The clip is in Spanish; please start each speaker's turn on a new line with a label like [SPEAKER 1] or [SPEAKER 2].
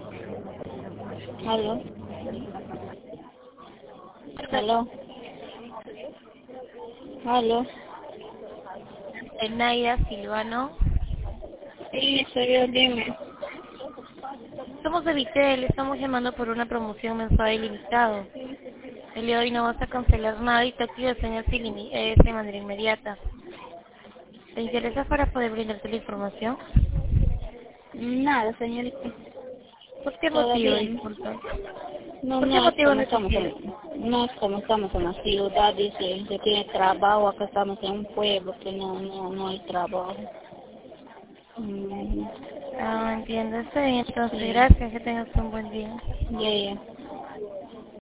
[SPEAKER 1] Aló. Aló. Aló.
[SPEAKER 2] Naida Silvano.
[SPEAKER 1] Sí, soy yo, dime.
[SPEAKER 2] Somos de Vitel, estamos llamando por una promoción mensual ilimitado. El día de hoy no vas a cancelar nada y te activación de manera inmediata. ¿Te interesa para poder brindarte la información?
[SPEAKER 1] Nada, señorita.
[SPEAKER 2] ¿Por qué motivo,
[SPEAKER 1] Todavía no.
[SPEAKER 2] disculpa?
[SPEAKER 1] No,
[SPEAKER 2] ¿Por qué
[SPEAKER 1] no es
[SPEAKER 2] motivo
[SPEAKER 1] como
[SPEAKER 2] no
[SPEAKER 1] estamos
[SPEAKER 2] quieres?
[SPEAKER 1] no es como estamos en la ciudad, dice, que tiene trabajo, acá estamos en un pueblo que no hay trabajo. Mm,
[SPEAKER 2] Ah, entiendo. Está bien, entonces
[SPEAKER 1] sí,
[SPEAKER 2] gracias, que tengas un buen día.
[SPEAKER 1] ya, ya.